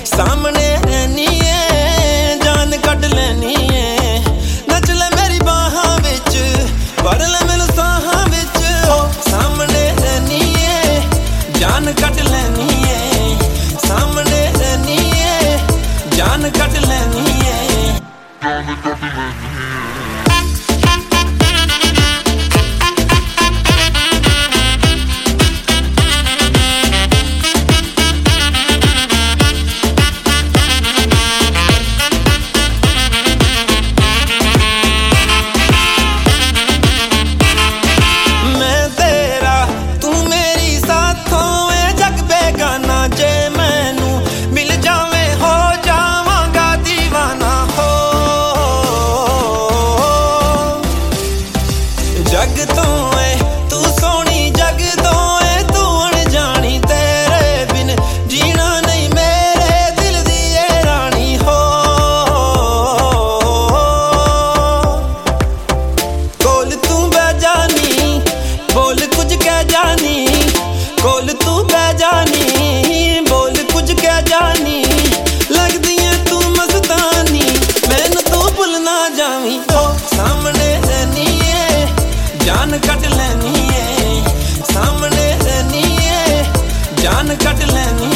सामने रहनी है, जान कट लेनी है। नच ले मेरी बाहां विच, भर ले मैनू साहां विच। सामने रहनी है, जान कट लेनी है। सामने रहनी है, जान कट लेनी है। जग तो है तू सोनी, जग तो है तू अनजानी। तेरे बिन जीना नहीं मेरे दिल दी ये रानी हो। कोल तू बह जानी, बोल कुछ कह जानी। कोल तू बह जानी, बोल कुछ कह जानी। लगदी है तू मस्तानी, मैनू तू भुल ना जावी। सामने रहनी है, जान कट लेनी है। सामने रहनी है, जान कट लेनी